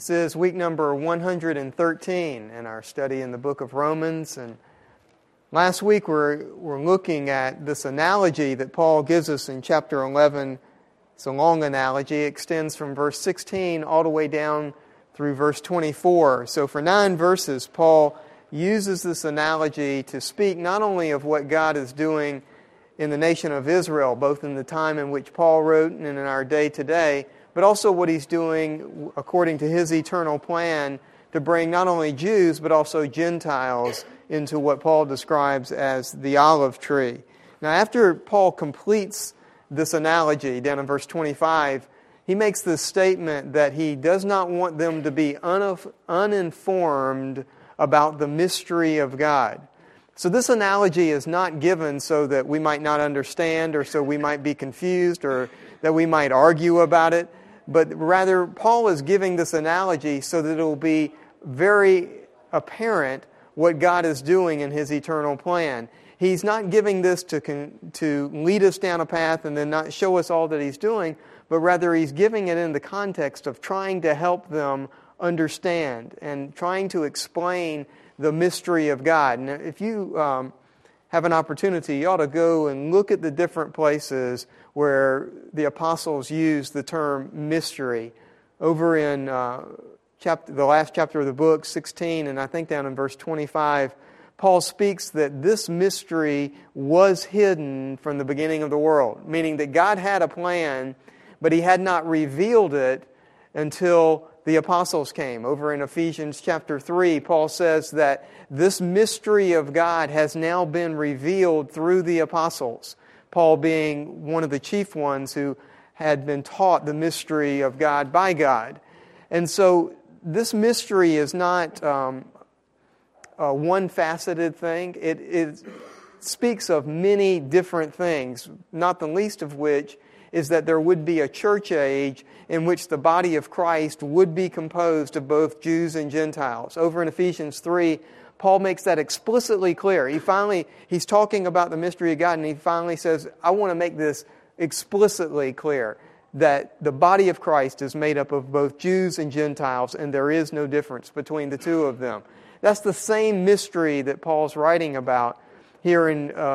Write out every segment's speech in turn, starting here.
This is week number 113 in our study in the book of Romans. And last week we're looking at this analogy that Paul gives us in chapter 11. It's a long analogy. It extends from verse 16 all the way down through verse 24. So for 9 verses, Paul uses this analogy to speak not only of what God is doing in the nation of Israel, both in the time in which Paul wrote and in our day today, but also what he's doing according to his eternal plan to bring not only Jews but also Gentiles into what Paul describes as the olive tree. Now, after Paul completes this analogy down in verse 25, he makes this statement that he does not want them to be uninformed about the mystery of God. So this analogy is not given so that we might not understand or so we might be confused or that we might argue about it, but rather Paul is giving this analogy so that it will be very apparent what God is doing in His eternal plan. He's not giving this to lead us down a path and then not show us all that He's doing, but rather He's giving it in the context of trying to help them understand and trying to explain the mystery of God. And if you have an opportunity, you ought to go and look at the different places where the apostles use the term mystery. Over in the last chapter of the book, 16, and I think down in verse 25, Paul speaks that this mystery was hidden from the beginning of the world, meaning that God had a plan, but He had not revealed it until the apostles came. Over in Ephesians chapter 3, Paul says that this mystery of God has now been revealed through the apostles, Paul being one of the chief ones who had been taught the mystery of God by God. And so this mystery is not a one-faceted thing. It speaks of many different things, not the least of which is that there would be a church age in which the body of Christ would be composed of both Jews and Gentiles. Over in Ephesians 3, Paul makes that explicitly clear. He's talking about the mystery of God, and he finally says, I want to make this explicitly clear, that the body of Christ is made up of both Jews and Gentiles, and there is no difference between the two of them. That's the same mystery that Paul's writing about here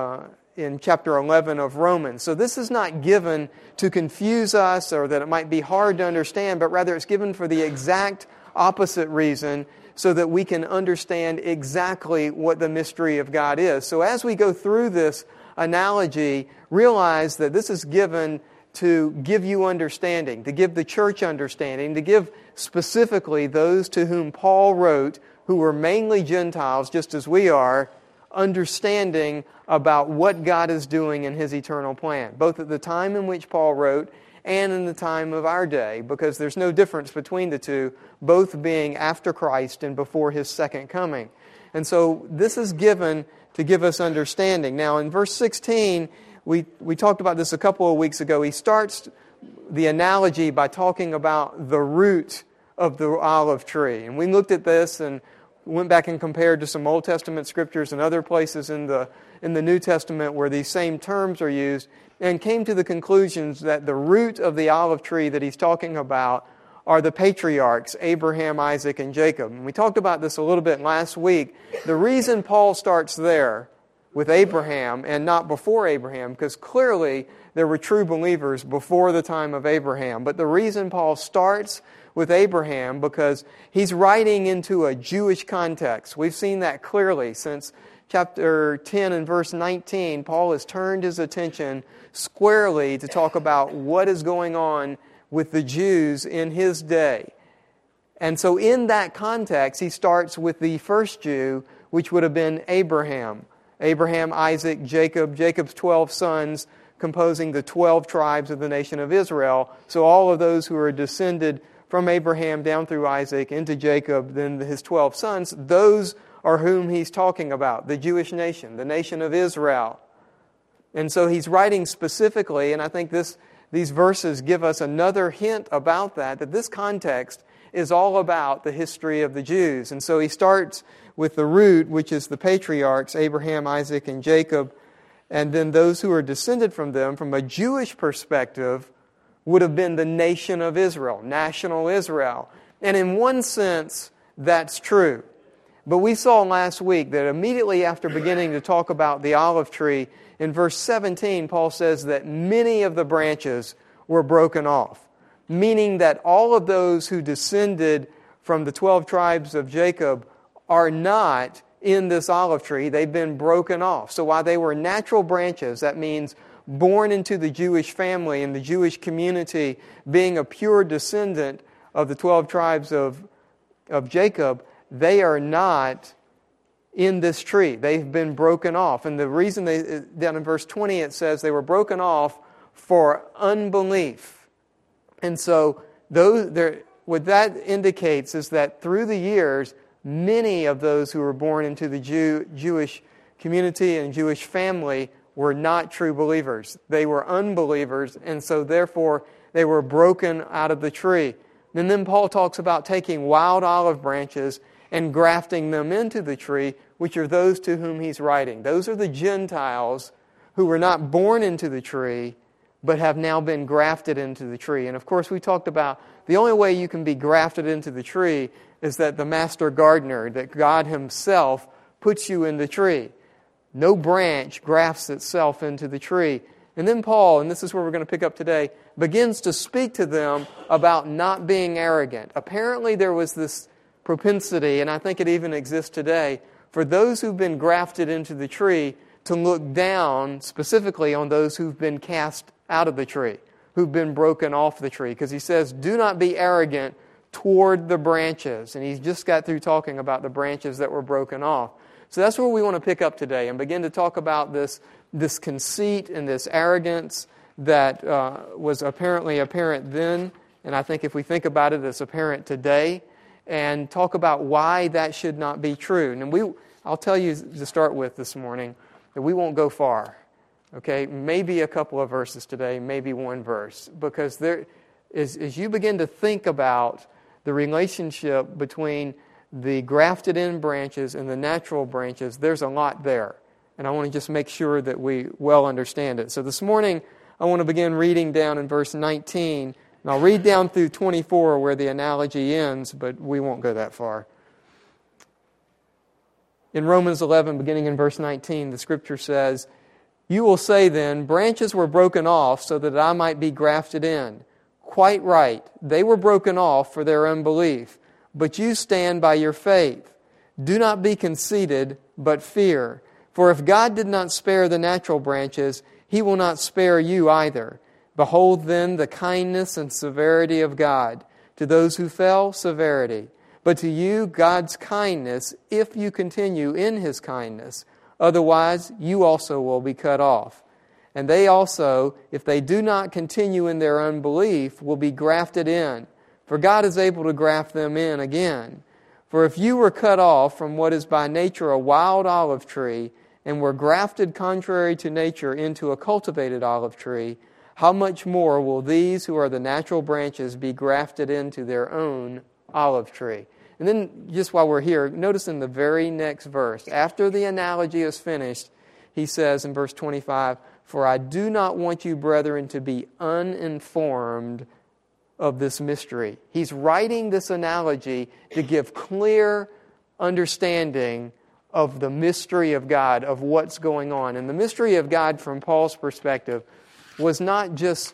in chapter 11 of Romans. So this is not given to confuse us or that it might be hard to understand, but rather it's given for the exact opposite reason so that we can understand exactly what the mystery of God is. So as we go through this analogy, realize that this is given to give you understanding, to give the church understanding, to give specifically those to whom Paul wrote, who were mainly Gentiles, just as we are, understanding about what God is doing in His eternal plan, both at the time in which Paul wrote and in the time of our day, because there's no difference between the two, both being after Christ and before His second coming. And so this is given to give us understanding. Now in verse 16, we talked about this a couple of weeks ago. He starts the analogy by talking about the root of the olive tree. And we looked at this and went back and compared to some Old Testament scriptures and other places in the New Testament where these same terms are used, and came to the conclusions that the root of the olive tree that he's talking about are the patriarchs, Abraham, Isaac, and Jacob. And we talked about this a little bit last week. The reason Paul starts there with Abraham and not before Abraham, because clearly there were true believers before the time of Abraham. But the reason Paul starts with Abraham, because he's writing into a Jewish context. We've seen that clearly since chapter 10 and verse 19. Paul has turned his attention squarely to talk about what is going on with the Jews in his day. And so in that context, he starts with the first Jew, which would have been Abraham. Abraham, Isaac, Jacob, Jacob's 12 sons, composing the 12 tribes of the nation of Israel. So all of those who are descended from Abraham down through Isaac into Jacob, then his 12 sons, those are whom he's talking about, the Jewish nation, the nation of Israel. And so he's writing specifically, and I think these verses give us another hint about that this context is all about the history of the Jews. And so he starts with the root, which is the patriarchs, Abraham, Isaac, and Jacob, and then those who are descended from them, from a Jewish perspective, would have been the nation of Israel, national Israel. And in one sense, that's true. But we saw last week that immediately after beginning to talk about the olive tree, in verse 17, Paul says that many of the branches were broken off, meaning that all of those who descended from the 12 tribes of Jacob are not in this olive tree. They've been broken off. So while they were natural branches, that means born into the Jewish family and the Jewish community, being a pure descendant of the 12 tribes of Jacob, they are not in this tree. They've been broken off. And the reason down in verse 20 it says they were broken off for unbelief. And so what that indicates is that through the years, many of those who were born into the Jewish community and Jewish family were not true believers. They were unbelievers, and so therefore they were broken out of the tree. And then Paul talks about taking wild olive branches and grafting them into the tree, which are those to whom he's writing. Those are the Gentiles who were not born into the tree, but have now been grafted into the tree. And of course, we talked about the only way you can be grafted into the tree is that the master gardener, that God Himself puts you in the tree. No branch grafts itself into the tree. And then Paul, and this is where we're going to pick up today, begins to speak to them about not being arrogant. Apparently there was this propensity, and I think it even exists today, for those who've been grafted into the tree to look down specifically on those who've been cast out of the tree, who've been broken off the tree. Because he says, do not be arrogant toward the branches. And he's just got through talking about the branches that were broken off. So that's where we want to pick up today and begin to talk about this conceit and this arrogance that was apparently apparent then. And I think if we think about it, it's apparent today. And talk about why that should not be true. And I'll tell you to start with this morning that we won't go far. Okay, maybe a couple of verses today, maybe one verse. Because as you begin to think about the relationship between the grafted in branches and the natural branches, there's a lot there. And I want to just make sure that we well understand it. So this morning, I want to begin reading down in verse 19. And I'll read down through 24 where the analogy ends, but we won't go that far. In Romans 11, beginning in verse 19, the Scripture says, "You will say then, branches were broken off so that I might be grafted in. Quite right. They were broken off for their unbelief. But you stand by your faith. Do not be conceited, but fear. For if God did not spare the natural branches, He will not spare you either. Behold then the kindness and severity of God. To those who fell, severity. But to you, God's kindness, if you continue in His kindness. Otherwise, you also will be cut off. And they also, if they do not continue in their unbelief, will be grafted in. For God is able to graft them in again. For if you were cut off from what is by nature a wild olive tree, and were grafted contrary to nature into a cultivated olive tree, how much more will these who are the natural branches be grafted into their own olive tree?" And then, just while we're here, notice in the very next verse, after the analogy is finished, he says in verse 25, "For I do not want you, brethren, to be uninformed of this mystery." He's writing this analogy to give clear understanding of the mystery of God, of what's going on. And the mystery of God, from Paul's perspective, was not just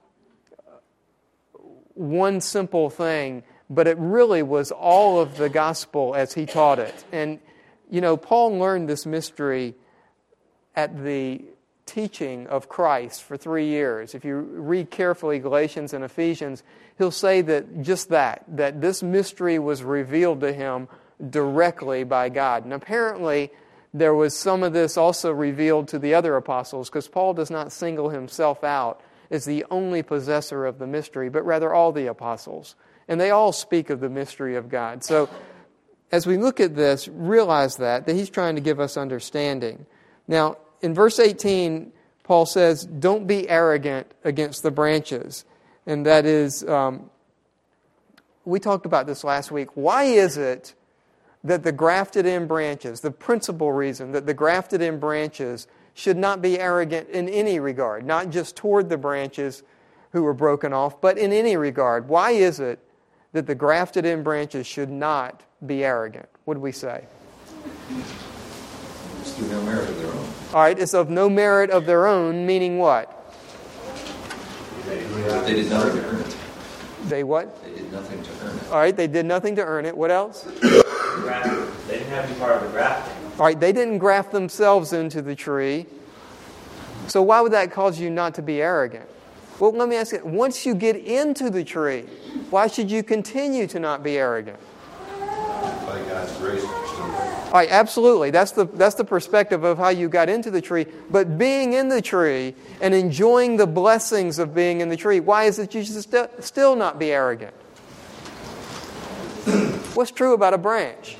one simple thing, but it really was all of the gospel as he taught it. And, Paul learned this mystery at the teaching of Christ for 3 years. If you read carefully Galatians and Ephesians, he'll say that this mystery was revealed to him directly by God. And apparently, there was some of this also revealed to the other apostles, because Paul does not single himself out as the only possessor of the mystery, but rather all the apostles. And they all speak of the mystery of God. So, as we look at this, realize that he's trying to give us understanding. Now, in verse 18, Paul says, don't be arrogant against the branches. And that is, we talked about this last week. Why is it that the grafted in branches, the principal reason that the grafted in branches should not be arrogant in any regard, not just toward the branches who were broken off, but in any regard? Why is it that the grafted in branches should not be arrogant. What do we say? It's through no merit of their own. All right, it's of no merit of their own, meaning what? They did nothing to earn it. They what? They did nothing to earn it. All right, they did nothing to earn it. What else? They didn't have to be part of the grafting. All right, they didn't graft themselves into the tree. So why would that cause you not to be arrogant? Well, let me ask you, once you get into the tree, why should you continue to not be arrogant? By God's grace. All right, absolutely. That's the perspective of how you got into the tree. But being in the tree and enjoying the blessings of being in the tree, why is it you should still not be arrogant? What's true about a branch?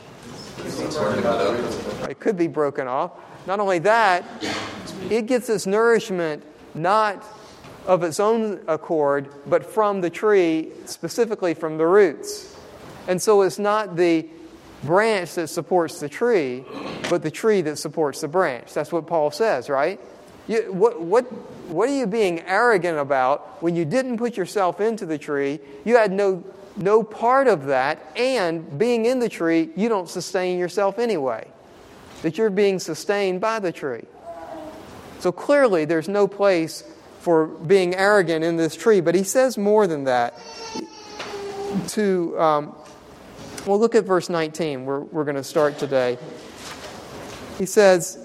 It could be broken off. Not only that, it gets its nourishment not of its own accord, but from the tree, specifically from the roots. And so it's not the branch that supports the tree, but the tree that supports the branch. That's what Paul says, right? What are you being arrogant about when you didn't put yourself into the tree? You had no part of that, and being in the tree, you don't sustain yourself anyway. That you're being sustained by the tree. So clearly, there's no place for being arrogant in this tree. But he says more than that. Well, look at verse 19. We're going to start today. He says,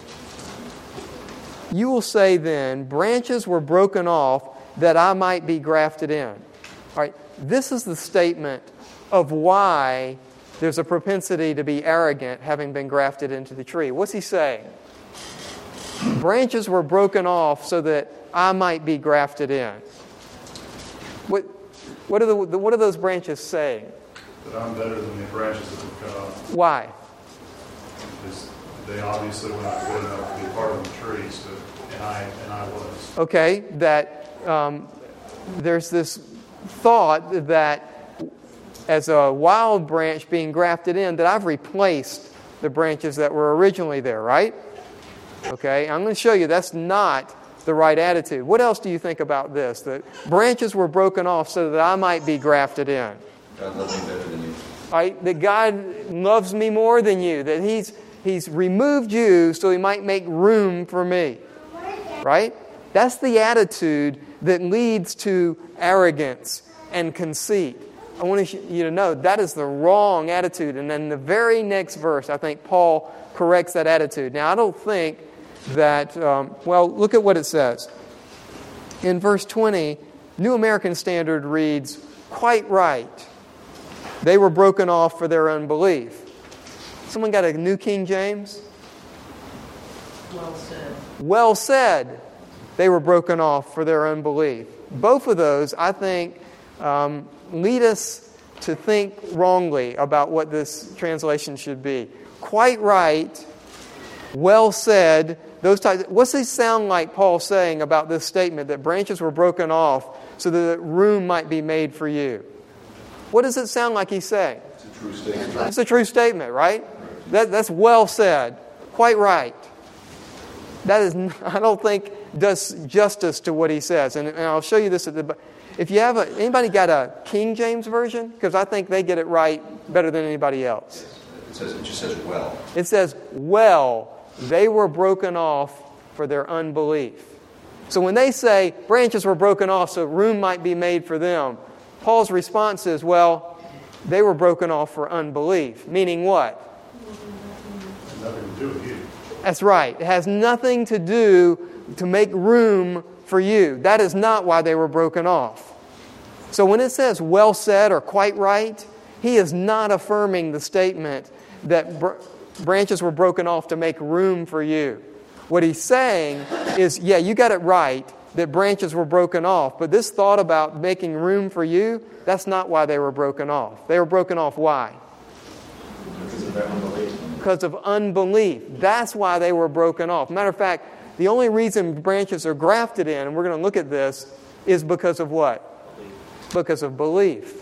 "You will say then, branches were broken off that I might be grafted in." All right, this is the statement of why there's a propensity to be arrogant having been grafted into the tree. What's he saying? Branches were broken off so that I might be grafted in. What are those branches saying? That I'm better than the branches that were cut off. Why? Because they obviously were not good enough to be part of the tree, and I was. Okay, that there's this thought that as a wild branch being grafted in, that I've replaced the branches that were originally there, right? Okay, I'm going to show you that's not the right attitude. What else do you think about this? That branches were broken off so that I might be grafted in. God loves me better than you. Right? That God loves me more than you. That He's removed you so He might make room for me. Right? That's the attitude that leads to arrogance and conceit. I want you to know that is the wrong attitude. And then the very next verse, I think Paul corrects that attitude. Now, I don't think that, look at what it says. In verse 20, New American Standard reads, "Quite right. They were broken off for their unbelief." Someone got a New King James? Well said. Well said. They were broken off for their unbelief. Both of those, I think, lead us to think wrongly about what this translation should be. Quite right. Well said. Those types. What's it sound like Paul saying about this statement that branches were broken off so that room might be made for you? What does it sound like he's saying? It's a true statement. It's a true statement, right? That's well said. Quite right. That is, I don't think, does justice to what he says. And I'll show you this at the. If you have anybody got a King James version, because I think they get it right better than anybody else. It just says well. It says, "Well, they were broken off for their unbelief." So when they say branches were broken off so room might be made for them, Paul's response is, well, they were broken off for unbelief. Meaning what? Nothing to do with you. That's right. It has nothing to do to make room for you. That is not why they were broken off. So when it says well said or quite right, he is not affirming the statement that branches were broken off to make room for you. What he's saying is, yeah, you got it right that branches were broken off, but this thought about making room for you, that's not why they were broken off. They were broken off why? Because of their unbelief. Because of unbelief. That's why they were broken off. Matter of fact, the only reason branches are grafted in, and we're going to look at this, is because of what? Because of belief.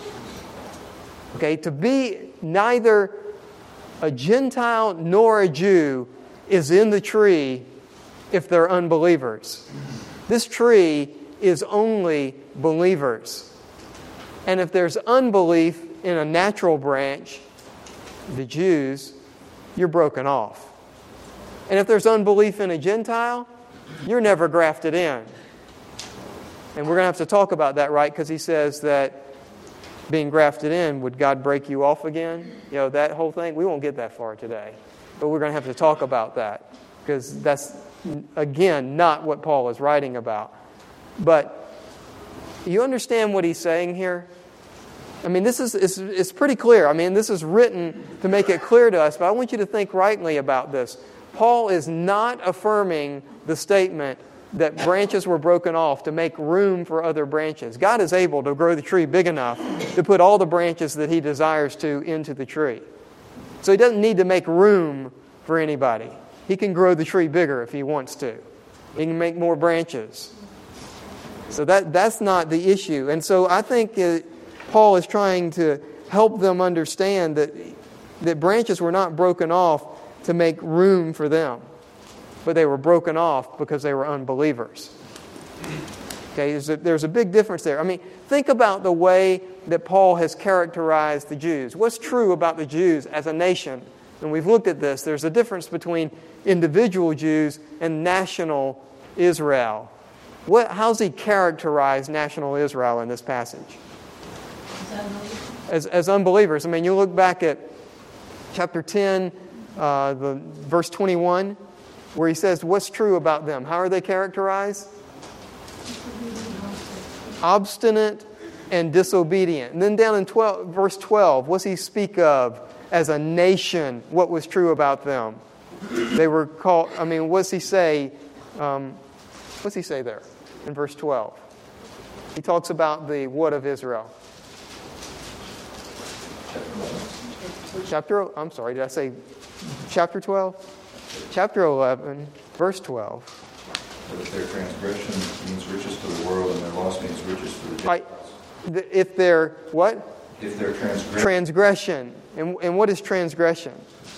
Okay, to be neither a Gentile nor a Jew is in the tree if they're unbelievers. This tree is only believers. And if there's unbelief in a natural branch, the Jews, you're broken off. And if there's unbelief in a Gentile, you're never grafted in. And we're going to have to talk about that, right? Because he says that being grafted in, would God break you off again? You know, that whole thing. We won't get that far today. But we're going to have to talk about that. Because that's, again, not what Paul is writing about. But you understand what he's saying here? I mean, this is it's pretty clear. I mean, this is written to make it clear to us, but I want you to think rightly about this. Paul is not affirming the statement that branches were broken off to make room for other branches. God is able to grow the tree big enough to put all the branches that He desires to into the tree. So He doesn't need to make room for anybody. He can grow the tree bigger if He wants to. He can make more branches. So that's not the issue. And so I think Paul is trying to help them understand that branches were not broken off to make room for them, but they were broken off because they were unbelievers. Okay, there's a big difference there. I mean, think about the way that Paul has characterized the Jews. What's true about the Jews as a nation? And we've looked at this. There's a difference between individual Jews and national Israel. How's he characterize national Israel in this passage? As unbelievers. I mean, you look back at chapter 10, verse 21, where he says, what's true about them? How are they characterized? Obstinate and disobedient. And then down in verse 12, what's he speak of as a nation? What was true about them? They were called, I mean, what's he say? What's he say there in verse 12? He talks about the what of Israel? I'm sorry, did I say chapter 12? Chapter 11, verse 12. But if their transgression means riches for the world and their loss means riches for the Gentiles. If their what? If their transgression. Transgression. And what is transgression?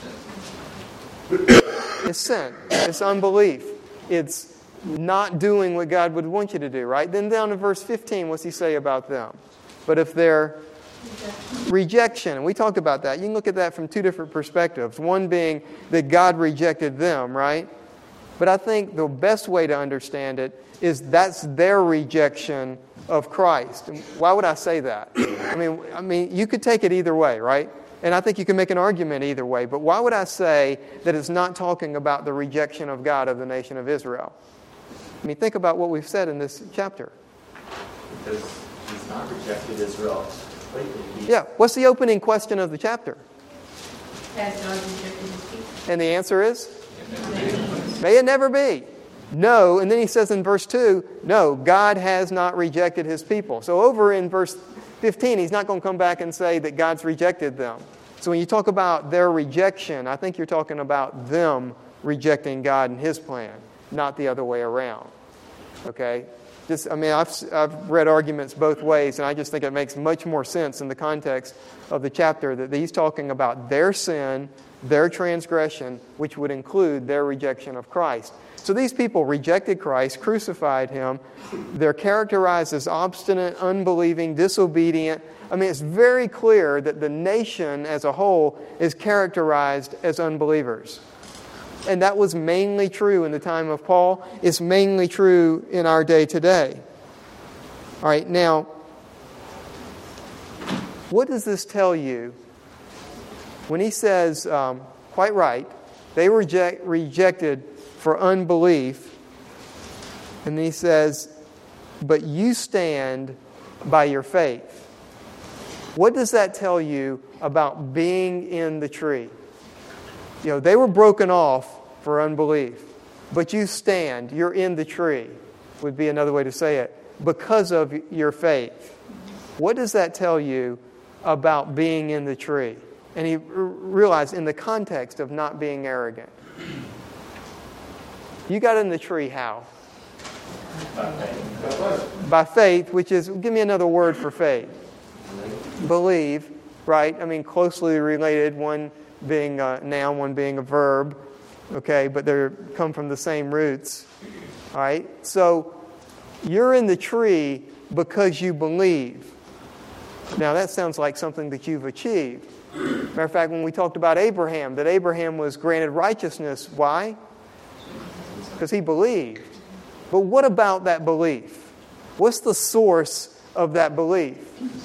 It's sin. It's unbelief. It's not doing what God would want you to do, right? Then down to verse 15, what's he say about them? But if their rejection, and we talked about that. You can look at that from two different perspectives. One being that God rejected them, right? But I think the best way to understand it is that's their rejection of Christ. And why would I say that? I mean, you could take it either way, right? And I think you can make an argument either way. But why would I say that it's not talking about the rejection of God of the nation of Israel? I mean, think about what we've said in this chapter. Because He's not rejected Israel completely. Yeah, what's the opening question of the chapter? Has God rejected His people? And the answer is? May it never be. No, and then he says in verse 2, no, God has not rejected His people. So over in verse 15, he's not going to come back and say that God's rejected them. So when you talk about their rejection, I think you're talking about them rejecting God and His plan, not the other way around. Okay? I've read arguments both ways, and I just think it makes much more sense in the context of the chapter that he's talking about their sin, their transgression, which would include their rejection of Christ. So these people rejected Christ, crucified Him. They're characterized as obstinate, unbelieving, disobedient. I mean, it's very clear that the nation as a whole is characterized as unbelievers. And that was mainly true in the time of Paul. It's mainly true in our day today. All right, now, what does this tell you? When he says, quite right, they were rejected for unbelief. And then he says, but you stand by your faith. What does that tell you about being in the tree? You know, they were broken off for unbelief, but you stand, you're in the tree, would be another way to say it, because of your faith. What does that tell you about being in the tree? And he realized in the context of not being arrogant. You got in the tree how? By faith, which is, give me another word for faith. Believe, right? I mean, closely related, one being a noun, one being a verb, okay, but they come from the same roots, all right? So you're in the tree because you believe. Now, that sounds like something that you've achieved. Matter of fact, when we talked about Abraham, that Abraham was granted righteousness. Why? Because he believed. But what about that belief? What's the source of that belief?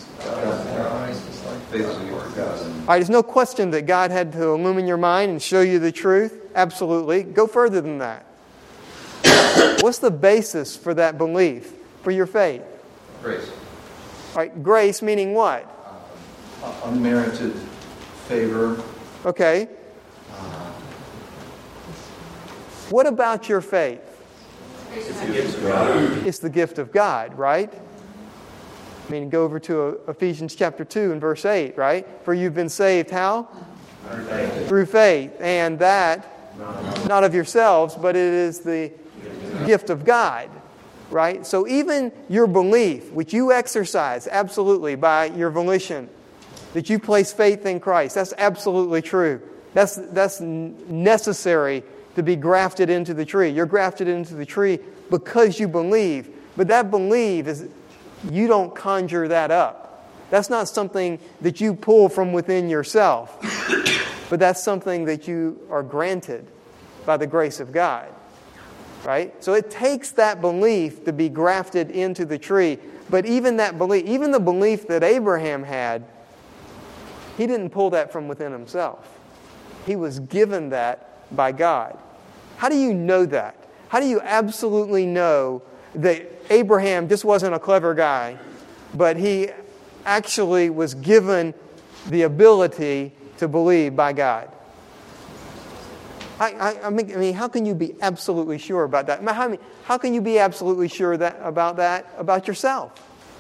All right, there's no question that God had to illumine your mind and show you the truth. Absolutely. Go further than that. What's the basis for that belief, for your faith? Grace. All right, grace meaning what? Unmerited favor. Okay. What about your faith? It's the gift of God. It's the gift of God, right? I mean, go over to Ephesians chapter 2 and verse 8, right? For you've been saved how? Through faith. Through faith. And that, not of yourselves, but it is the gift of God, right? So even your belief, which you exercise absolutely by your volition, that you place faith in Christ, that's absolutely true. That's necessary to be grafted into the tree. You're grafted into the tree because you believe. But that belief is, you don't conjure that up. That's not something that you pull from within yourself. But that's something that you are granted by the grace of God. Right? So it takes that belief to be grafted into the tree. But even that belief, even the belief that Abraham had, he didn't pull that from within himself. He was given that by God. How do you know that? How do you absolutely know that Abraham just wasn't a clever guy, but he actually was given the ability to believe by God? I mean, how can you be absolutely sure about that? How can you be absolutely sure about yourself?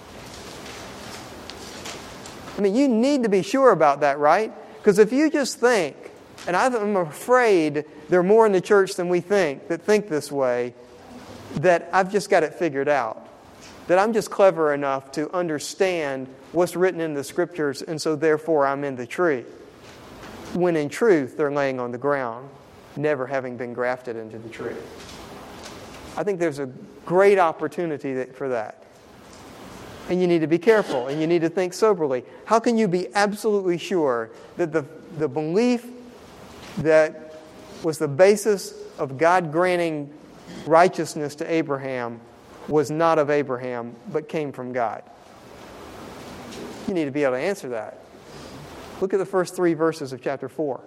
I mean, you need to be sure about that, right? Because if you just think, and I'm afraid there are more in the church than we think that think this way, that I've just got it figured out. That I'm just clever enough to understand what's written in the Scriptures, and so therefore I'm in the tree. When in truth, they're laying on the ground, never having been grafted into the tree. I think there's a great opportunity for that. And you need to be careful, and you need to think soberly. How can you be absolutely sure that the belief that was the basis of God granting righteousness to Abraham was not of Abraham, but came from God? You need to be able to answer that. Look at the first 3 verses of chapter 4.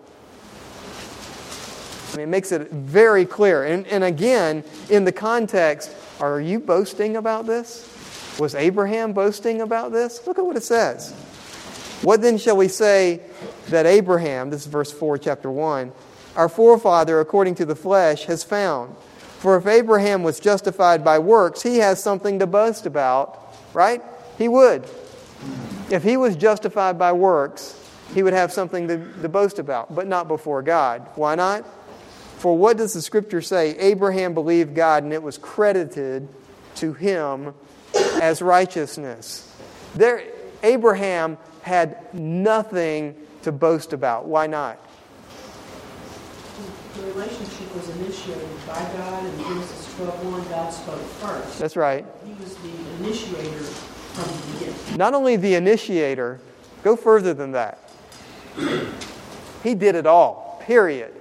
I mean, it makes it very clear. And again, in the context, are you boasting about this? Was Abraham boasting about this? Look at what it says. What then shall we say that Abraham, this is verse 4, chapter 1, our forefather according to the flesh has found? For if Abraham was justified by works, he has something to boast about, right? He would. If he was justified by works, he would have something to boast about, but not before God. Why not? For what does the Scripture say? Abraham believed God, and it was credited to him as righteousness. Abraham had nothing to boast about. Why not? The relationship was initiated by God, and Genesis 12:1, God spoke first. That's right. He was the initiator from the beginning. Not only the initiator, go further than that. He did it all. Period.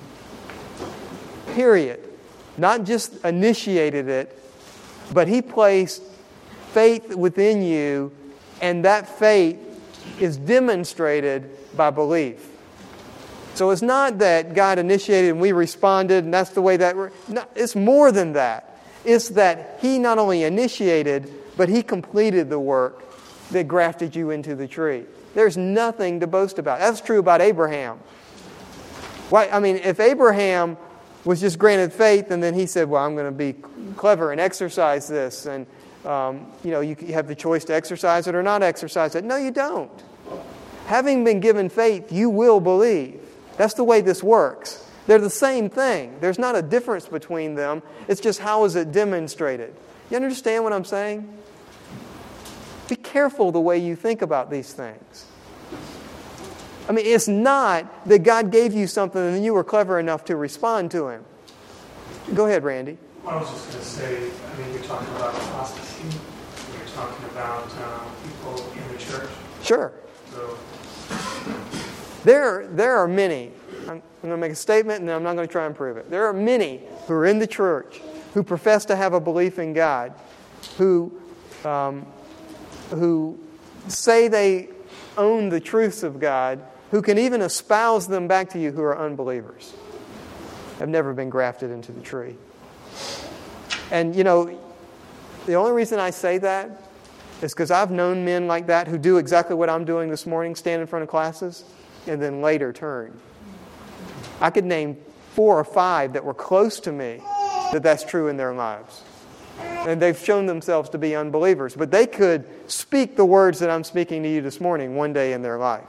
Period. Not just initiated it, but he placed faith within you, and that faith is demonstrated by belief. So it's not that God initiated and we responded, and that's the way that we're... No, it's more than that. It's that He not only initiated, but He completed the work that grafted you into the tree. There's nothing to boast about. That's true about Abraham. Why? I mean, if Abraham was just granted faith, and then he said, well, I'm going to be clever and exercise this, and you have the choice to exercise it or not exercise it. No, you don't. Having been given faith, you will believe. That's the way this works. They're the same thing. There's not a difference between them. It's just how is it demonstrated. You understand what I'm saying? Be careful the way you think about these things. I mean, it's not that God gave you something and you were clever enough to respond to Him. Go ahead, Randy. I was just going to say, you're talking about apostasy. You're talking about people in the church. Sure. So, There are many. I'm going to make a statement and then I'm not going to try and prove it. There are many who are in the church who profess to have a belief in God, who say they own the truths of God, who can even espouse them back to you who are unbelievers, have never been grafted into the tree. And, the only reason I say that is because I've known men like that who do exactly what I'm doing this morning, stand in front of classes, and then later turn. I could name 4 or 5 that were close to me that's true in their lives. And they've shown themselves to be unbelievers. But they could speak the words that I'm speaking to you this morning one day in their life.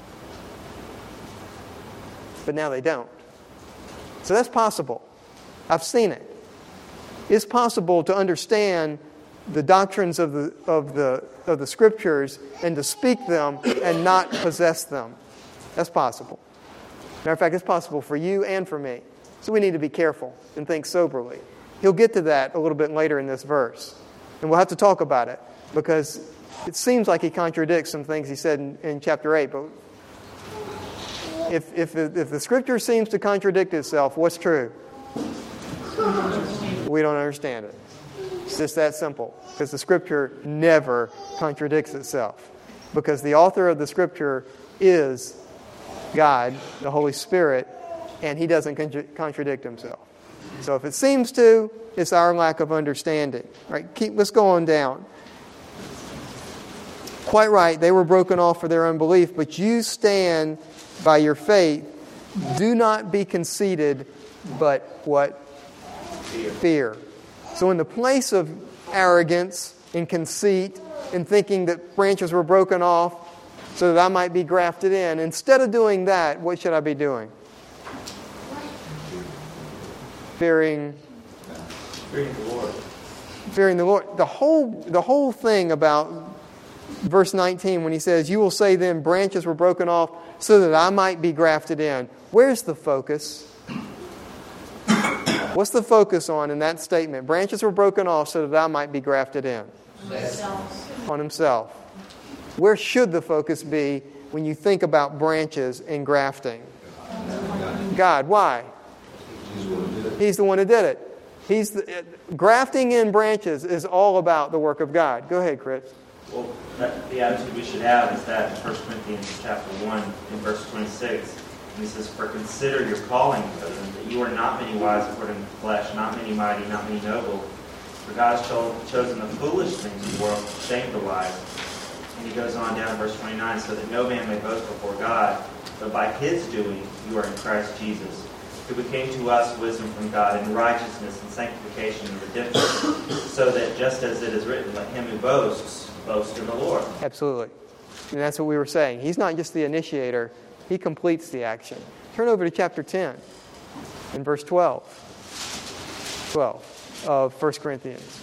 But now they don't. So that's possible. I've seen it. It's possible to understand the doctrines of the Scriptures and to speak them and not possess them. That's possible. Matter of fact, it's possible for you and for me. So we need to be careful and think soberly. He'll get to that a little bit later in this verse. And we'll have to talk about it because it seems like he contradicts some things he said in chapter 8. But if the Scripture seems to contradict itself, what's true? We don't understand it. It's just that simple. Because the Scripture never contradicts itself. Because the author of the Scripture is God, the Holy Spirit, and He doesn't contradict Himself. So if it seems to, it's our lack of understanding. All right, let's go on down. Quite right, they were broken off for their unbelief, but you stand by your faith. Do not be conceited, but what? Fear. So in the place of arrogance and conceit and thinking that branches were broken off so that I might be grafted in, instead of doing that, what should I be doing? Fearing the Lord. Fearing the Lord. The whole thing about verse 19 when he says, you will say then branches were broken off so that I might be grafted in. Where's the focus? What's the focus on in that statement? Branches were broken off so that I might be grafted in. On Himself. Where should the focus be when you think about branches and grafting? God. Why? He's the one who did it. Grafting in branches is all about the work of God. Go ahead, Chris. Well, the attitude we should have is that in 1 Corinthians chapter 1, in verse 26, he says, for consider your calling, brethren, that you are not many wise according to the flesh, not many mighty, not many noble. For God has chosen the foolish things of the world to shame the wise. And he goes on down in verse 29, so that no man may boast before God, but by His doing you are in Christ Jesus, who became to us wisdom from God and righteousness and sanctification and redemption, so that just as it is written, let him who boasts, boast in the Lord. Absolutely. And that's what we were saying. He's not just the initiator, He completes the action. Turn over to chapter 10 and verse 12. 12 of 1 Corinthians.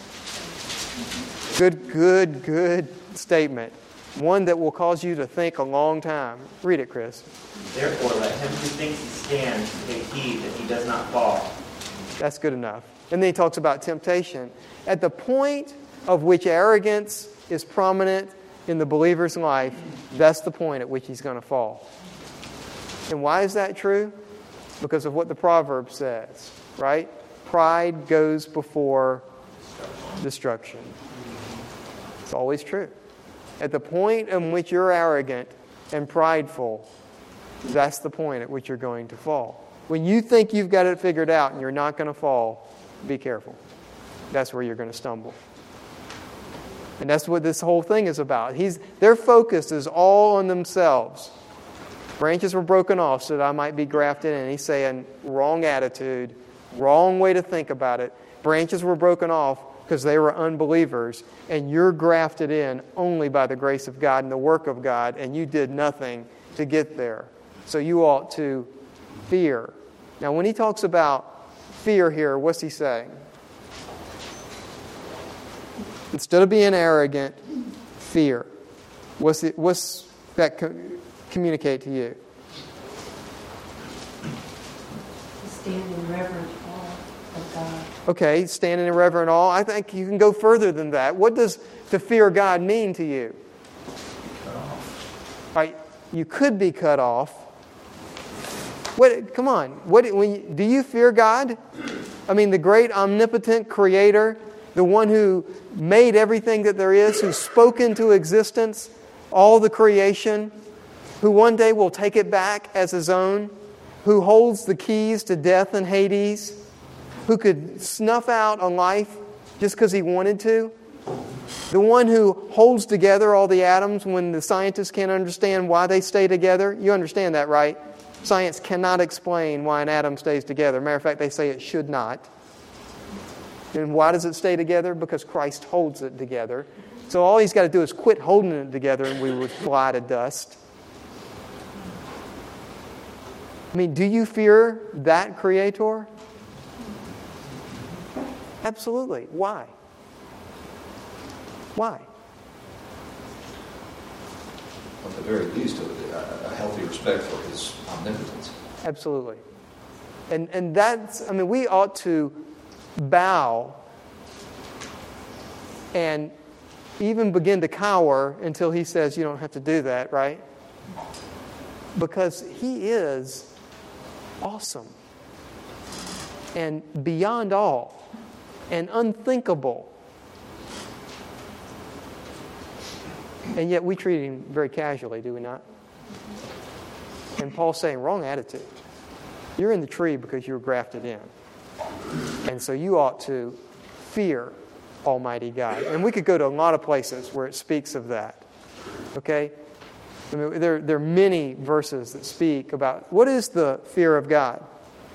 Good statement. One that will cause you to think a long time. Read it, Chris. Therefore, let him who thinks he stands take heed that he does not fall. That's good enough. And then he talks about temptation. At the point of which arrogance is prominent in the believer's life, that's the point at which he's going to fall. And why is that true? Because of what the proverb says, right? Pride goes before destruction. It's always true. At the point in which you're arrogant and prideful, that's the point at which you're going to fall. When you think you've got it figured out and you're not going to fall, be careful. That's where you're going to stumble. And that's what this whole thing is about. Their focus is all on themselves. Branches were broken off so that I might be grafted in. He's saying, wrong attitude, wrong way to think about it. Branches were broken off because they were unbelievers, and you're grafted in only by the grace of God and the work of God, and you did nothing to get there. So you ought to fear. Now, when he talks about fear here, what's he saying? Instead of being arrogant, fear. What's that communicate to you? Stand in reverent awe of God. Okay, standing in reverent awe. I think you can go further than that. What does to fear God mean to you? Right? You could be cut off. Come on. Do you fear God? I mean, the great omnipotent creator, the one who made everything that there is, who spoke into existence all the creation, who one day will take it back as his own, who holds the keys to death and Hades, who could snuff out a life just because he wanted to, the one who holds together all the atoms when the scientists can't understand why they stay together. You understand that, right? Science cannot explain why an atom stays together. Matter of fact, they say it should not. And why does it stay together? Because Christ holds it together. So all he's got to do is quit holding it together and we would fly to dust. I mean, do you fear that creator? Absolutely. Why? Why? At the very least, a healthy respect for his omnipotence. Absolutely. And that's, I mean, we ought to bow and even begin to cower until he says, you don't have to do that, right? Because he is awesome and beyond all and unthinkable. And yet we treat him very casually, do we not? And Paul's saying, wrong attitude. You're in the tree because you were grafted in. And so you ought to fear Almighty God. And we could go to a lot of places where it speaks of that. Okay? I mean, there are many verses that speak about what is the fear of God.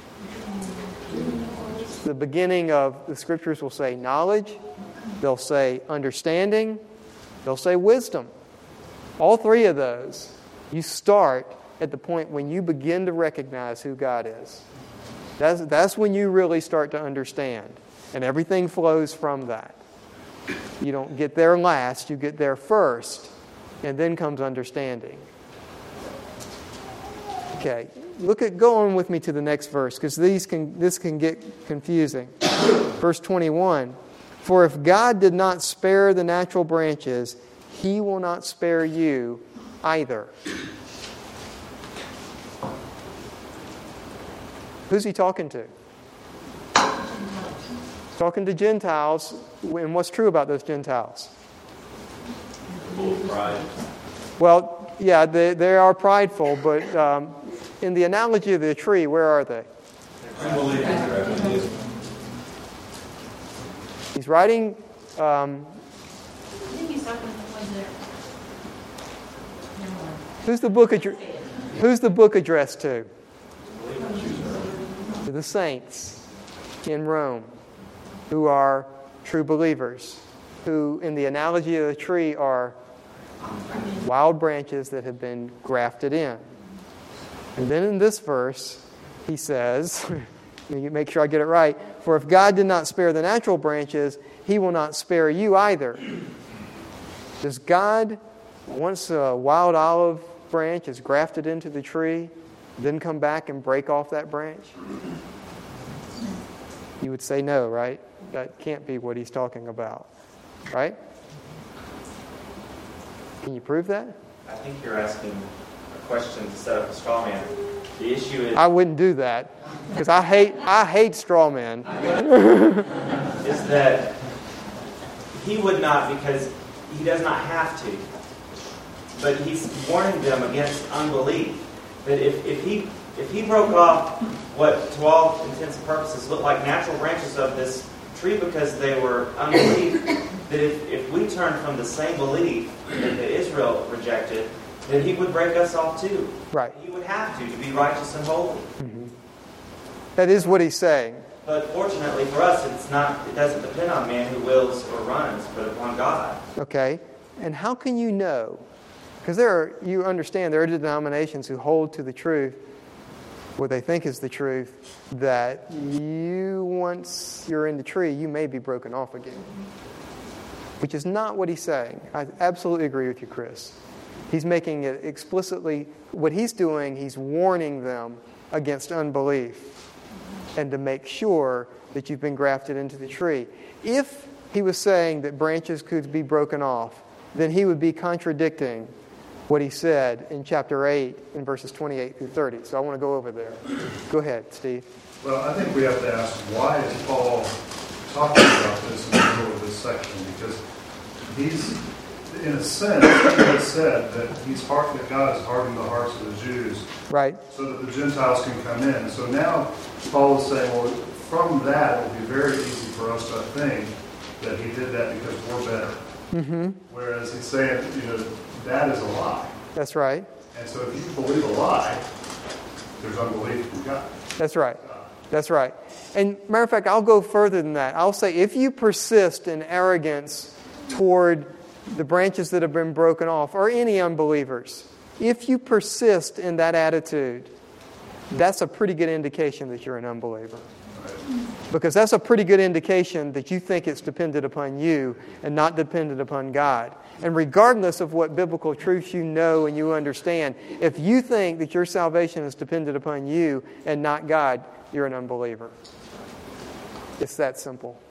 The beginning of the Scriptures will say knowledge. They'll say understanding. They'll say wisdom. All three of those, you start at the point when you begin to recognize who God is. That's when you really start to understand. And everything flows from that. You don't get there last, you get there first. And then comes understanding. Okay, go on with me to the next verse, because this can get confusing. Verse 21. For if God did not spare the natural branches, He will not spare you either. Who's He talking to? He's talking to Gentiles. And what's true about those Gentiles? Pride. Well, yeah, they are prideful, but in the analogy of the tree, where are they? He's writing. I think he's talking to the ones that are. Never mind. Who's the book addressed to? To the saints in Rome, who are true believers, who, in the analogy of the tree, are wild branches that have been grafted in. And then in this verse, he says, make sure I get it right, for if God did not spare the natural branches, He will not spare you either. Does God, once a wild olive branch is grafted into the tree, then come back and break off that branch? You would say no, right? That can't be what he's talking about, right? Can you prove that? I think you're asking a question to set up a straw man. The issue is... I wouldn't do that, because I hate straw men. is that he would not, because he does not have to. But he's warning them against unbelief. That if he broke off what, to all intents and purposes, looked like natural branches of this tree because they were unbelief, that if we turn from the same belief that Israel rejected, then He would break us off too. Right. He would have to be righteous and holy. Mm-hmm. That is what he's saying. But fortunately for us, it doesn't depend on man who wills or runs, but upon God. Okay. And how can you know? Because you understand there are denominations who hold to the truth, what they think is the truth, that once you're in the tree, you may be broken off again. Which is not what he's saying. I absolutely agree with you, Chris. He's making it explicitly, what he's doing, he's warning them against unbelief and to make sure that you've been grafted into the tree. If he was saying that branches could be broken off, then he would be contradicting what he said in chapter 8 in verses 28 through 30. So I want to go over there. Go ahead, Steve. Well, I think we have to ask, why is Paul talking about this in the middle of this section? Because he's, in a sense, he has said that that God has hardened the hearts of the Jews, Right. so that the Gentiles can come in. So now Paul is saying, well, from that, it would be very easy for us to think that he did that because we're better. Mm-hmm. Whereas he's saying, that is a lie. That's right. And so if you believe a lie, there's unbelief in God. That's right. That's right. And matter of fact, I'll go further than that. I'll say if you persist in arrogance toward the branches that have been broken off, or any unbelievers, if you persist in that attitude, that's a pretty good indication that you're an unbeliever. Because that's a pretty good indication that you think it's dependent upon you and not dependent upon God. And regardless of what biblical truths you know and you understand, if you think that your salvation is dependent upon you and not God, you're an unbeliever. It's that simple.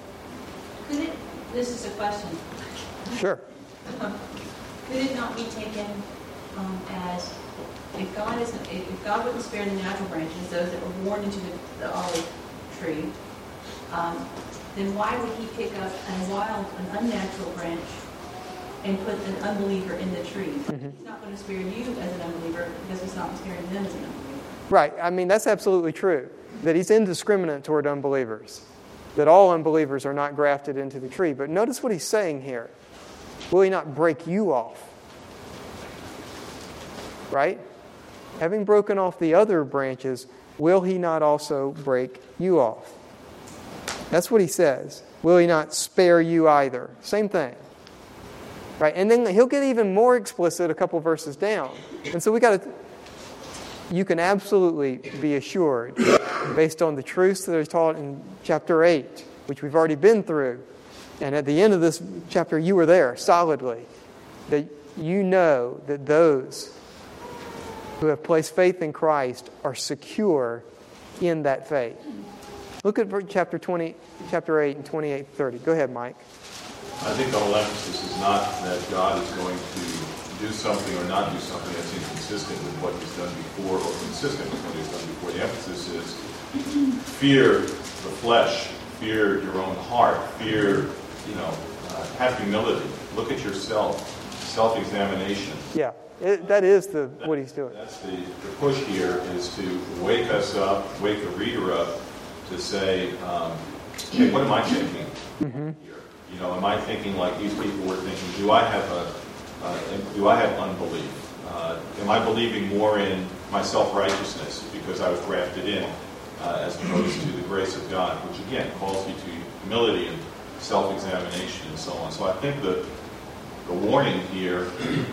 This is a question. Sure. Could it not be taken as if God wouldn't spare the natural branches, those that were born into the olive tree, then why would he pick up an unnatural branch and put an unbeliever in the tree? Mm-hmm. He's not going to spare you as an unbeliever because he's not sparing them as an unbeliever. Right. I mean, that's absolutely true. That he's indiscriminate toward unbelievers. That all unbelievers are not grafted into the tree. But notice what he's saying here. Will he not break you off? Right? Having broken off the other branches, will he not also break you off? That's what he says. Will he not spare you either? Same thing. Right? And then he'll get even more explicit a couple verses down. And so you can absolutely be assured, based on the truths that are taught in chapter 8, which we've already been through, and at the end of this chapter you were there solidly, that you know that those who have placed faith in Christ are secure in that faith. Look at chapter 8 and 28-30. Go ahead, Mike. I think the whole emphasis is not that God is going to do something or not do something that's inconsistent with what he's done before or consistent with what he's done before. The emphasis is fear the flesh, fear your own heart, fear, have humility. Look at yourself, self-examination. Yeah, that is what he's doing. That's the push here is to wake us up, wake the reader up to say, hey, what am I thinking here? Am I thinking like these people were thinking? Do I have unbelief? Am I believing more in my self-righteousness because I was grafted in, as opposed to the grace of God, which again calls you to humility and self-examination and so on. So I think the warning here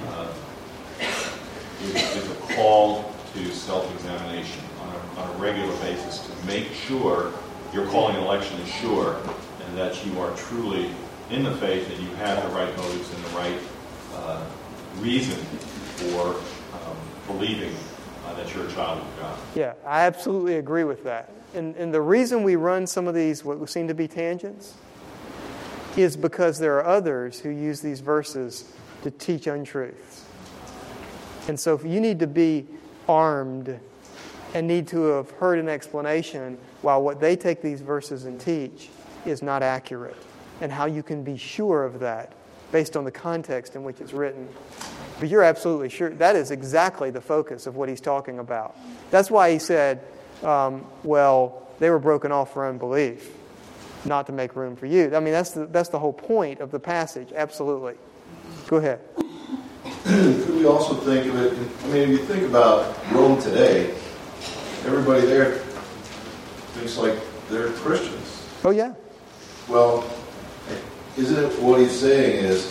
is a call to self-examination on a regular basis to make sure your calling and election is sure, and that you are truly in the faith and you have the right motives and the right reason for believing that you're a child of God. Yeah, I absolutely agree with that. And the reason we run some of these, what seem to be tangents, is because there are others who use these verses to teach untruths. And so if you need to be armed and need to have heard an explanation while what they take these verses and teach is not accurate, and how you can be sure of that based on the context in which it's written. But you're absolutely sure. That is exactly the focus of what he's talking about. That's why he said, they were broken off for unbelief, not to make room for you. I mean, that's the whole point of the passage. Absolutely. Go ahead. Could we also think of it, if you think about Rome today, everybody there thinks like they're Christians. Oh, yeah. Well, isn't it what he's saying is,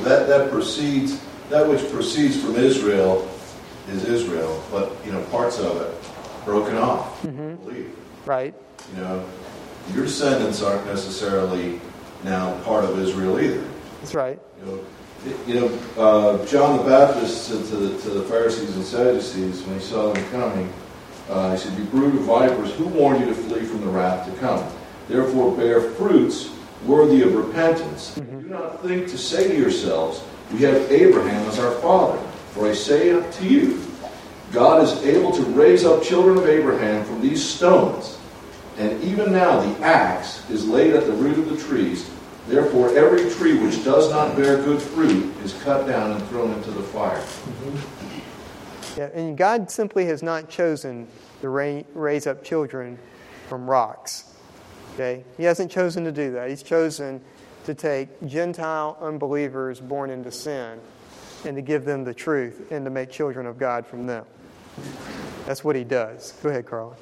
that which proceeds from Israel is Israel, but, parts of it broken off, I believe. Right. Your descendants aren't necessarily now part of Israel either. That's right. John the Baptist said to the Pharisees and Sadducees when he saw them coming, he said, "You brood of vipers, who warned you to flee from the wrath to come? Therefore bear fruits worthy of repentance. Do not think to say to yourselves, we have Abraham as our father. For I say unto you, God is able to raise up children of Abraham from these stones. And even now the axe is laid at the root of the trees. Therefore every tree which does not bear good fruit is cut down and thrown into the fire. Yeah, and God simply has not chosen to raise up children from rocks. Okay? He hasn't chosen to do that. He's chosen to take Gentile unbelievers born into sin and to give them the truth and to make children of God from them. That's what he does. Go ahead, Carla.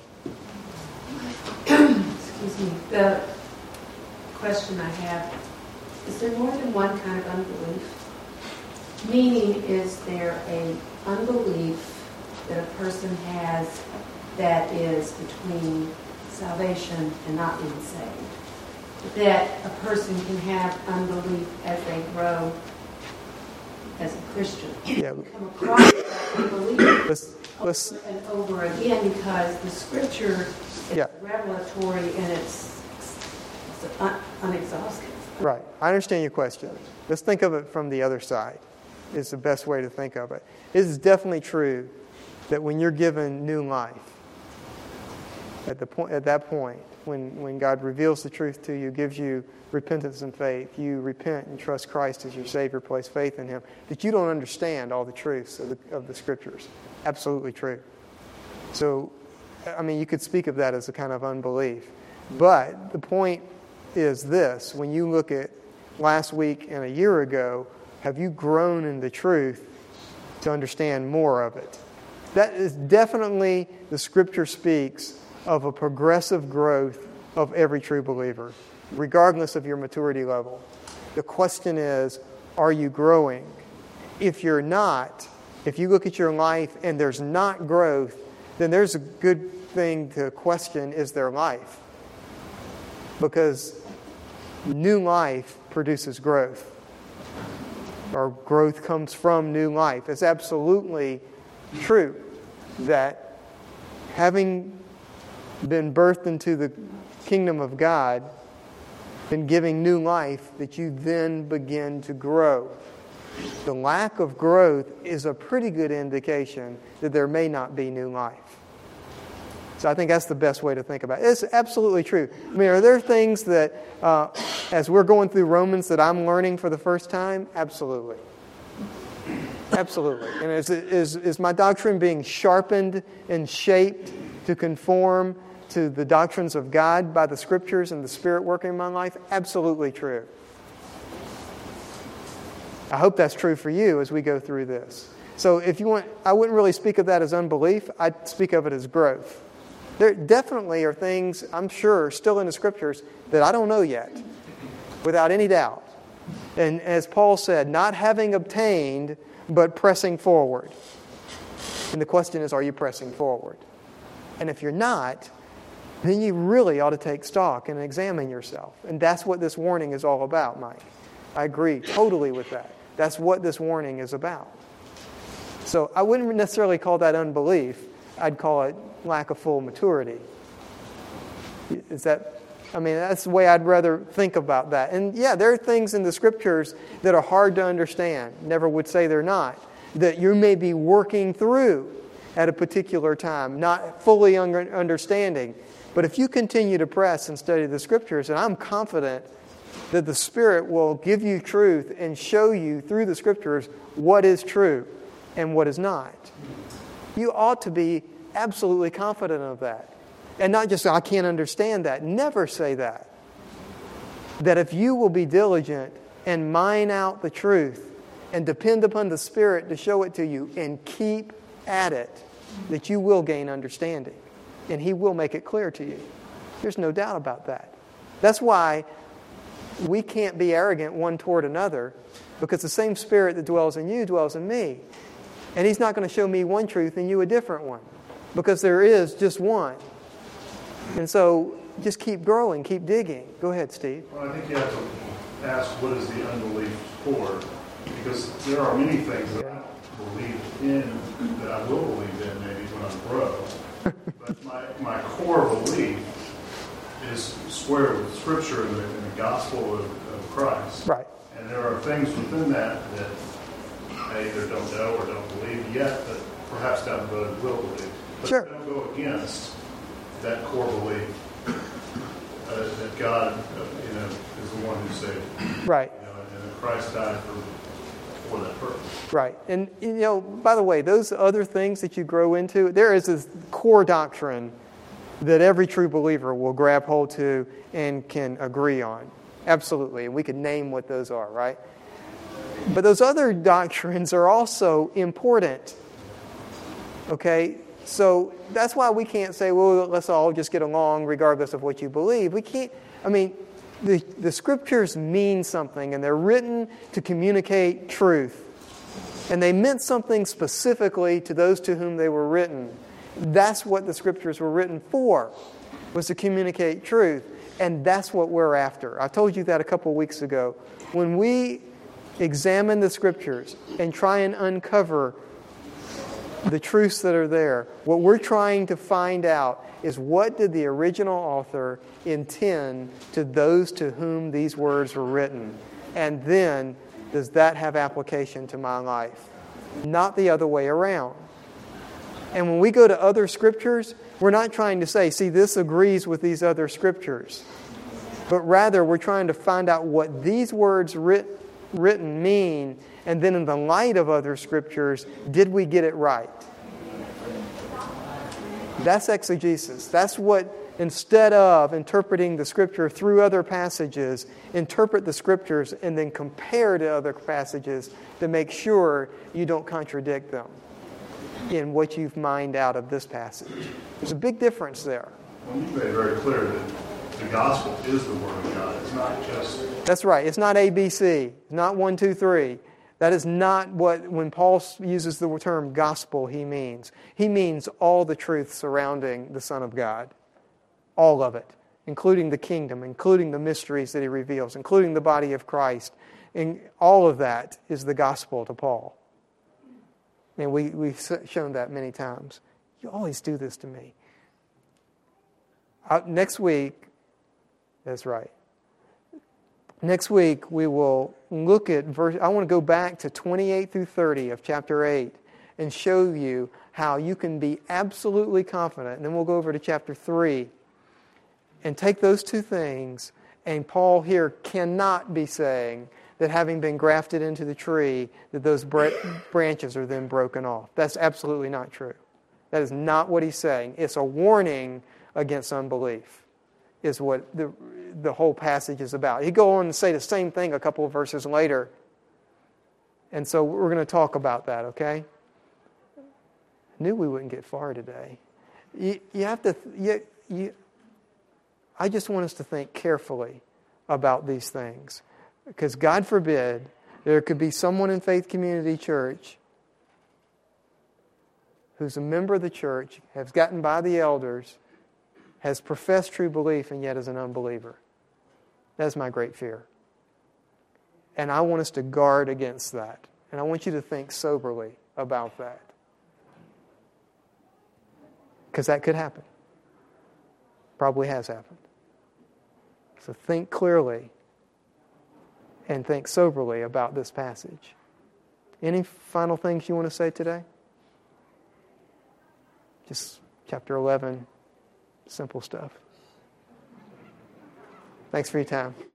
Excuse me. The question I have, is there more than one kind of unbelief? Meaning, is there a unbelief that a person has that is between salvation and not being saved? That a person can have unbelief as they grow as a Christian. Yeah. We come across that unbelief Let's, over and over again because the Scripture is Yeah. revelatory and it's unexhausted. right. I understand your question. Let's think of it from the other side. Is the best way to think of it. It is definitely true that when you're given new life, at that point, when God reveals the truth to you, gives you repentance and faith, you repent and trust Christ as your Savior, place faith in Him, that you don't understand all the truths of the Scriptures. Absolutely true. So, I mean, you could speak of that as a kind of unbelief. But the point is this: when you look at last week and a year ago, have you grown in the truth to understand more of it? That is definitely, the Scripture speaks of a progressive growth of every true believer, regardless of your maturity level. The question is, are you growing? If you're not, if you look at your life and there's not growth, then there's a good thing to question, is there life? Because new life produces growth. Or growth comes from new life. It's absolutely true that having been birthed into the kingdom of God and giving new life, that you then begin to grow. The lack of growth is a pretty good indication that there may not be new life. So I think that's the best way to think about it. It's absolutely true. I mean, are there things that, as we're going through Romans, that I'm learning for the first time? Absolutely. Absolutely. And is my doctrine being sharpened and shaped to conform to the doctrines of God by the Scriptures and the Spirit working in my life? Absolutely true. I hope that's true for you as we go through this. So if you want, I wouldn't really speak of that as unbelief. I'd speak of it as growth. There definitely are things, I'm sure, still in the Scriptures that I don't know yet, without any doubt. And as Paul said, not having obtained, but pressing forward. And the question is, are you pressing forward? And if you're not, then you really ought to take stock and examine yourself. And that's what this warning is all about, Mike. I agree totally with that. That's what this warning is about. So I wouldn't necessarily call that unbelief. I'd call it lack of full maturity. Is that, I mean, that's the way I'd rather think about that. And yeah, there are things in the Scriptures that are hard to understand. Never would say they're not. That you may be working through at a particular time, not fully understanding. But if you continue to press and study the Scriptures, and I'm confident that the Spirit will give you truth and show you through the Scriptures what is true and what is not. You ought to be absolutely confident of that. And not just, I can't understand that. Never say that. That if you will be diligent and mine out the truth and depend upon the Spirit to show it to you and keep at it, that you will gain understanding. And He will make it clear to you. There's no doubt about that. That's why we can't be arrogant one toward another, because the same Spirit that dwells in you dwells in me. And He's not going to show me one truth and you a different one, because there is just one. And so just keep growing, keep digging. Go ahead, Steve. Well, I think you have to ask, what is the unbelief for? Because there are many things that I believe in, that I will believe in maybe when I grow. But my core belief is square with Scripture and the gospel of Christ. Right. And there are things within that either don't know or don't believe yet, but perhaps down the road will believe. But Sure. don't go against that core belief that God, is the one who saved. Right. And that Christ died for that purpose. Right. And, by the way, those other things that you grow into, there is this core doctrine that every true believer will grab hold to and can agree on. Absolutely. And we could name what those are, right? But those other doctrines are also important. Okay? So that's why we can't say, well, let's all just get along regardless of what you believe. We can't, the Scriptures mean something, and they're written to communicate truth. And they meant something specifically to those to whom they were written. That's what the Scriptures were written for, was to communicate truth. And that's what we're after. I told you that a couple weeks ago. When we examine the Scriptures and try and uncover the truths that are there, what we're trying to find out is, what did the original author intend to those to whom these words were written? And then, does that have application to my life? Not the other way around. And when we go to other Scriptures, we're not trying to say, see, this agrees with these other Scriptures. But rather, we're trying to find out what these words written mean, and then in the light of other Scriptures, did we get it right? That's exegesis. That's what, instead of interpreting the Scripture through other passages, interpret the Scriptures and then compare to other passages to make sure you don't contradict them in what you've mined out of this passage. There's a big difference there. Well, you made it very clear that the gospel is the Word of God. It's not just... That's right. It's not ABC. It's not 1, 2, 3. That is not what, when Paul uses the term gospel, he means. He means all the truth surrounding the Son of God. All of it. Including the kingdom, including the mysteries that he reveals, including the body of Christ. And all of that is the gospel to Paul. And we've shown that many times. You always do this to me. Next week, that's right. Next week, we will look at I want to go back to 28 through 30 of chapter 8 and show you how you can be absolutely confident. And then we'll go over to chapter 3 and take those two things. And Paul here cannot be saying that having been grafted into the tree, that those branches are then broken off. That's absolutely not true. That is not what he's saying. It's a warning against unbelief, is what the whole passage is about. He'd go on and say the same thing a couple of verses later. And so we're going to talk about that, okay? I knew we wouldn't get far today. You have to... I just want us to think carefully about these things. Because God forbid, there could be someone in Faith Community Church who's a member of the church, has gotten by the elders, has professed true belief, and yet is an unbeliever. That's my great fear. And I want us to guard against that. And I want you to think soberly about that. Because that could happen. Probably has happened. So think clearly and think soberly about this passage. Any final things you want to say today? Just chapter 11, simple stuff. Thanks for your time.